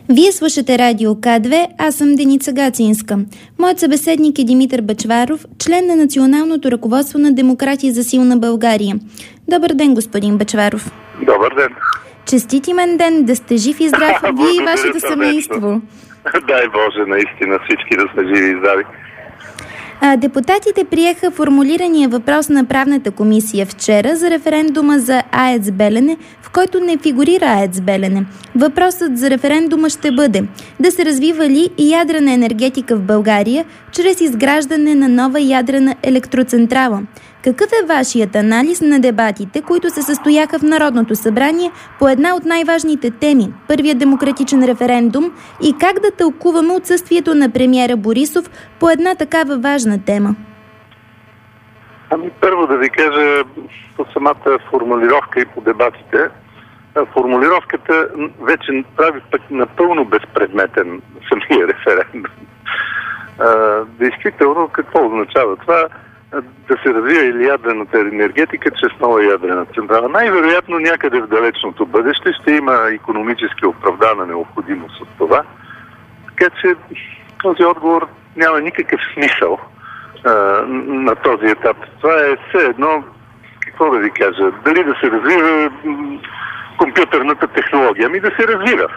Вие слушате Радио К2, аз съм Деница Гацинска. Моят събеседник е Димитър Бъчваров, член на Националното ръководство на Демократи за силна България. Добър ден, господин Бъчваров. Добър ден. Честит имен ден, да сте жив и здрав вие и вашето семейство. Дай Боже, наистина всички да сме живи и здрави. Депутатите приеха формулирания въпрос на правната комисия вчера за референдума за АЕЦ Белене, в който не фигурира АЕЦ Белене. Въпросът за референдума ще бъде да се развива ли ядрена енергетика в България чрез изграждане на нова ядрена електроцентрала. Какъв е вашият анализ на дебатите, които се състояха в Народното събрание по една от най-важните теми – първият демократичен референдум, и как да тълкуваме отсъствието на премиера Борисов по една такава важна тема? Първо да ви кажа по самата формулировка и по дебатите. Формулировката вече прави пък напълно безпредметен самия референдум. Действително, какво означава това? Да се развива или ядрената енергетика чрез нова ядрена централа. Най-вероятно някъде в далечното бъдеще ще има икономически оправдана необходимост от това. Така че този отговор няма никакъв смисъл на този етап. Това е все едно, какво да ви кажа, дали да се развива компютърната технология. Ами да се развива.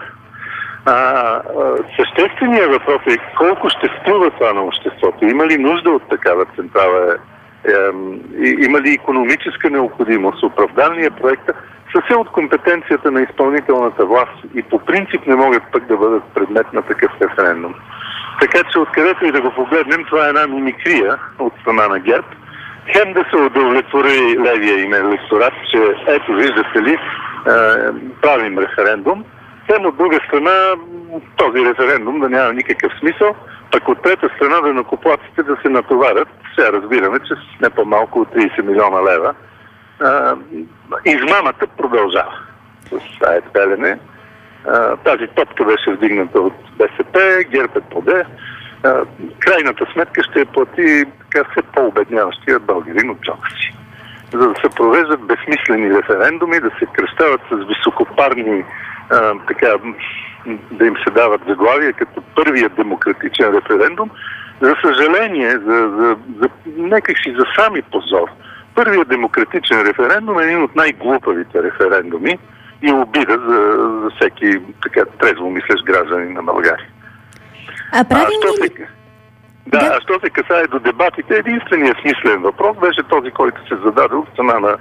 Същественият въпрос е колко ще струва това на обществото. Има ли нужда от такава централа? Има ли икономическа необходимост? Оправдан ли е проекта? Са все от компетенцията на изпълнителната власт и по принцип не могат пък да бъдат предмет на такъв референдум. Така че откъдето и да го погледнем, това е една мимикрия от страна на ГЕРБ. Хем да се удовлетвори левия им електорат, че ето виждате ли, правим референдум. Тем от друга страна този референдум да няма никакъв смисъл, пък от трета страна данъкоплатците да се натоварят. Сега разбираме, че с не по-малко от 30 милиона лева измамата продължава с АЕЦ Белене. Тази топка беше вдигната от БСП, ГЕРБ е поде. Крайната сметка ще плати така все по-обедняващия българин от джоба си. За да се провеждат безсмислени референдуми, да се кръщават с високопарни така, да им се дават заглавия като първият демократичен референдум. За съжаление, некакси за сами позор, първият демократичен референдум е един от най-глупавите референдуми и обида за всеки така трезво мислещ гражданин на България. А що се касае до дебатите, единственият смислен въпрос беше този, който се зададе от страна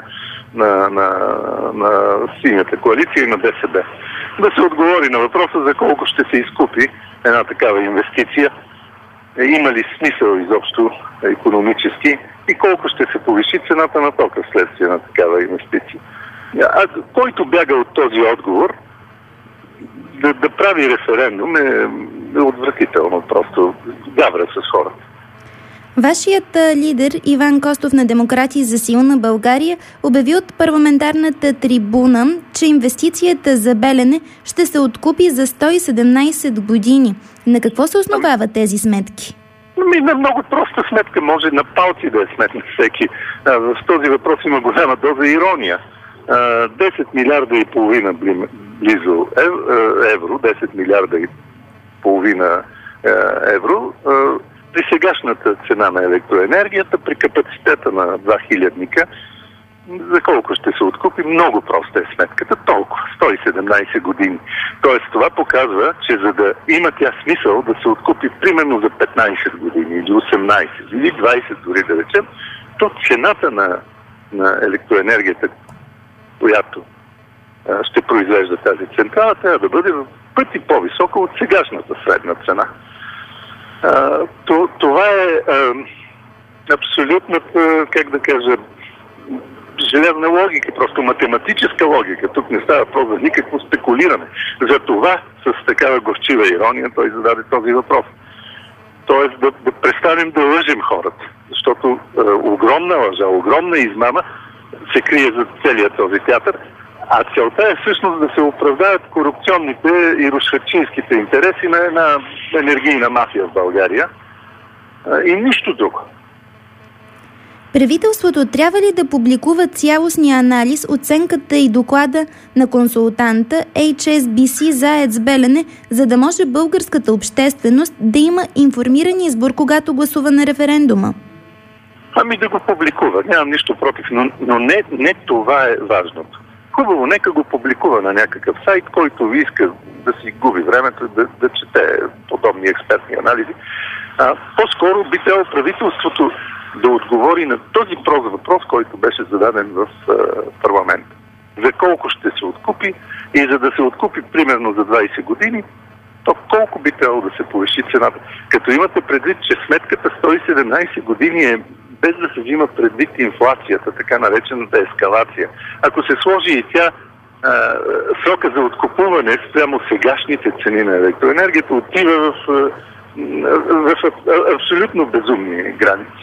на Синята коалиция и на ДСБ. Да се отговори на въпроса за колко ще се изкупи една такава инвестиция, има ли смисъл изобщо икономически и колко ще се повиши цената на тока вследствие на такава инвестиция. Който бяга от този отговор, да прави референдум е отвратително, просто гавра с хората. Вашият лидер Иван Костов на Демократи за силна България обяви от парламентарната трибуна, че инвестицията за Белене ще се откупи за 117 години. На какво се основават тези сметки? На много проста сметка, може на палци да е сметна всеки. В този въпрос има голяма доза ирония. 10 милиарда и половина близо евро, 10 милиарда и половина евро, при сегашната цена на електроенергията, при капацитета на 2000-ника, за колко ще се откупи? Много проста е сметката. Толкова. 117 години. Тоест това показва, че за да има тя смисъл да се откупи примерно за 15 години или 18 или 20 дори да речем, то цената на електроенергията, която ще произвежда тази централа, трябва да бъде в пъти по-висока от сегашната средна цена. Това е абсолютната, как да кажа, железна логика, просто математическа логика. Тук не става въпрос за никакво спекулиране. За това с такава горчива ирония той зададе този въпрос. Тоест да престанем да лъжем хората, защото огромна лъжа, огромна измама се крие за целият този театър, а целта е всъщност да се оправдаят корупционните и рушвачинските интереси на една енергийна мафия в България и нищо друго. Правителството трябва ли да публикува цялостния анализ, оценката и доклада на консултанта HSBC за АЕЦ Белене, за да може българската общественост да има информиран избор, когато гласува на референдума? Ами да го публикува. Нямам нищо против, но не това е важното. Хубаво, нека го публикува на някакъв сайт, който ви иска да си губи времето, да чете подобни експертни анализи. По-скоро би трябвало правителството да отговори на този прост въпрос, който беше зададен в парламента. За колко ще се откупи и за да се откупи примерно за 20 години, то колко би трябвало да се повиши цената. Като имате предвид, че сметката 117 години е без да се взима предвид инфлацията, така наречената ескалация. Ако се сложи и тя срока за откупуване спрямо сегашните цени на електроенергията, отива в абсолютно безумни граници.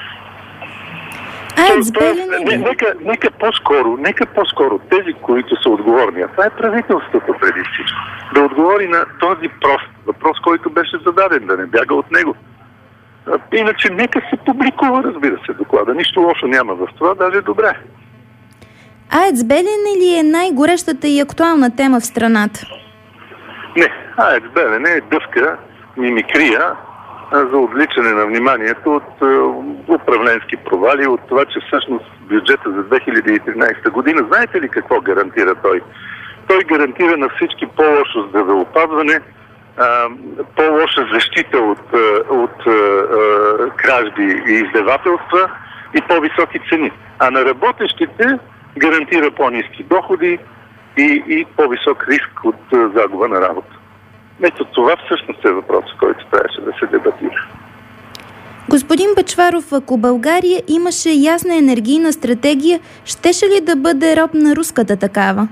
Нека по-скоро тези, които са отговорни, а това е правителството преди всичко, да отговори на този прост въпрос, който беше зададен, да не бяга от него. Иначе нека се публикува, разбира се, доклада. Нищо лошо няма в това, даже добре. АЕЦ Белене ли е най-горещата и актуална тема в страната? Не, АЕЦ Белене е дъвка, мимикрия за отвличане на вниманието от управленски провали, от това, че всъщност бюджета за 2013 година, знаете ли какво гарантира той? Той гарантира на всички по-лошо здравеопазване, по-лоша защита от кражби и издевателства и по-високи цени. А на работещите гарантира по-ниски доходи и по-висок риск от загуба на работа. Ето това всъщност е въпрос, който трябваше да се дебатира. Господин Бъчваров, ако България имаше ясна енергийна стратегия, щеше ли да бъде роб на руската такава?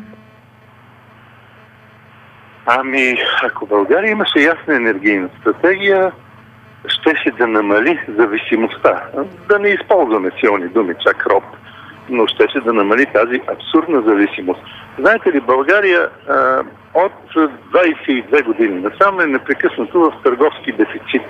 Ами, ако България имаше ясна енергийна стратегия, щеше да намали зависимостта. Да не използваме силни думи, чак роб, но щеше да намали тази абсурдна зависимост. Знаете ли, България от 22 години насам е непрекъснато в търговски дефицит.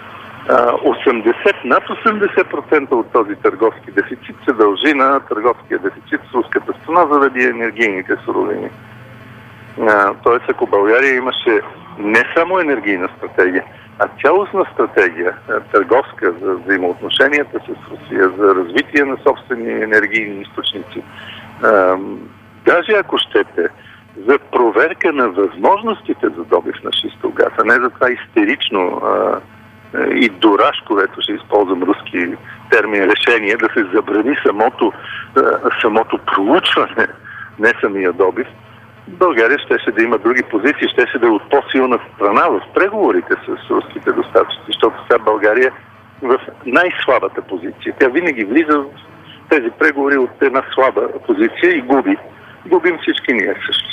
Над 80% от този търговски дефицит се дължи на търговския дефицит с руската страна заради енергийните суровини. Тоест, ако България имаше не само енергийна стратегия, а цялостна стратегия, търговска, за взаимоотношенията с Русия, за развитие на собствени енергийни източници, даже ако щете, за проверка на възможностите за добив на шистов газ, а не за това истерично и дурашко, което ще използвам руски термин, решение да се забрани самото проучване, не самия добив, България щеше да има други позиции, щеше да е от по-силна страна в преговорите с руските доставчици, защото сега България е в най-слабата позиция. Тя винаги влиза в тези преговори от една слаба позиция и губи. Губим всички ние също.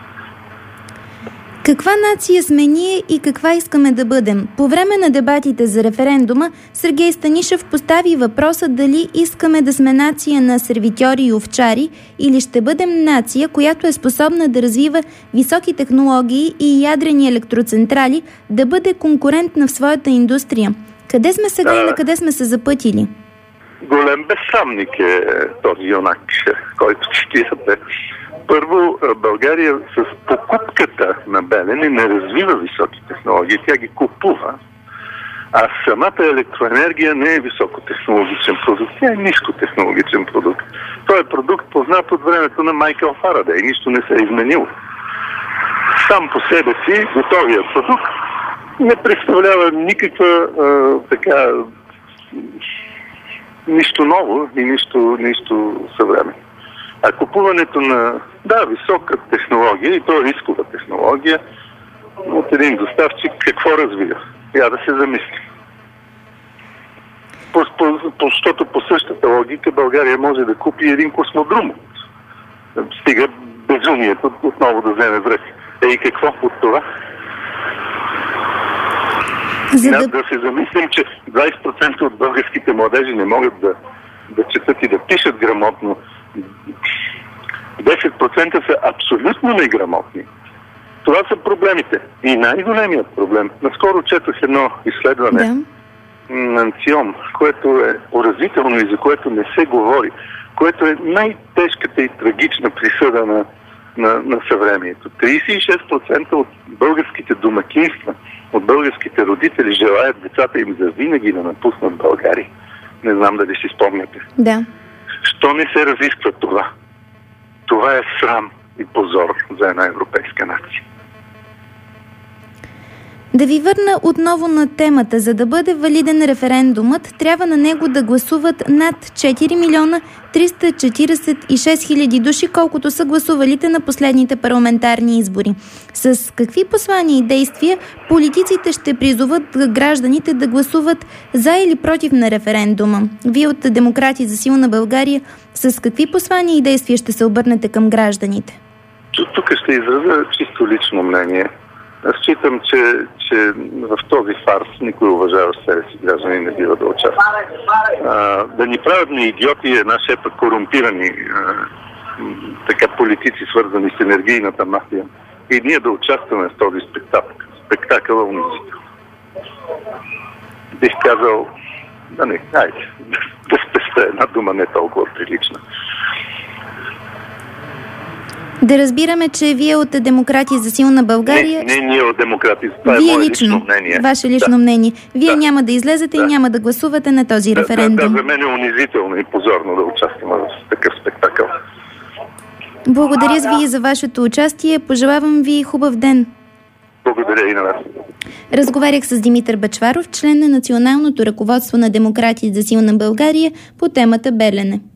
Каква нация сме ние и каква искаме да бъдем? По време на дебатите за референдума Сергей Станишев постави въпроса дали искаме да сме нация на сервитьори и овчари или ще бъдем нация, която е способна да развива високи технологии и ядрени електроцентрали, да бъде конкурентна в своята индустрия. Къде сме сега и на къде сме се запътили? Голем безсрамник е този юнак, който цитирате. Първо, България с покупката на Белене не развива високи технологии, тя ги купува. А самата електроенергия не е високотехнологичен продукт, тя е нискотехнологичен продукт. Той е продукт познат от времето на Майкъл Фарадей, нищо не се е изменило. Сам по себе си готовия продукт не представлява никаква нищо ново и нищо съвременно. А купуването на висока технология, и то рискова технология, от един доставчик, какво развива? Я да се замисли. Защото по същата логика България може да купи един космодрум. Стига безумието отново да вземе връх. И какво от това? Да се замислим, че 20% от българските младежи не могат да четат и да пишат грамотно. 10% са абсолютно неграмотни. Това са проблемите. И най-големият проблем. Наскоро четох едно изследване нанцион, което е поразително и за което не се говори, което е най-тежката и трагична присъда на съвремието. 36% от българските домакинства, от българските родители желаят децата им за винаги да напуснат България. Не знам дали си спомняте. Да. Що не се разисква това? Това е срам и позор за една европейска нация. Да ви върна отново на темата. За да бъде валиден референдумът, трябва на него да гласуват над 4 милиона 346 хиляди души, колкото са гласувалите на последните парламентарни избори. С какви послания и действия политиците ще призоват гражданите да гласуват за или против на референдума? Вие от Демократи за силна България, с какви послания и действия ще се обърнете към гражданите? Тук ще изразя чисто лично мнение. Аз считам, че в този фарс никой уважаващ себе си граждани не бива да участва. Да ни правят на идиоти една шепа корумпирани политици, свързани с енергийната мафия, и ние да участваме в този спектакъл унизител. Бих казал, да спестя една дума не толкова прилична. Да разбираме, че вие от Демократи за силна България... Не ние от Демократи, това е мое лично мнение. Ваше лично мнение. Вие няма да излезете и няма да гласувате на този референдум. За мен е унизително и позорно да участвам в такъв спектакъл. Благодаря ви за вашето участие. Пожелавам ви хубав ден. Благодаря и на вас. Разговарях с Димитър Бъчваров, член на националното ръководство на Демократи за силна България, по темата Белене.